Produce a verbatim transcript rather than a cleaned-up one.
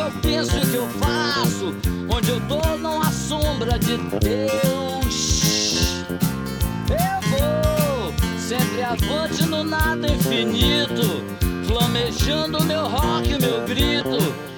eu penso e o que eu faço, onde eu tô não há sombra de Deus. Eu vou sempre avante no nada infinito, flamejando meu rock, meu grito.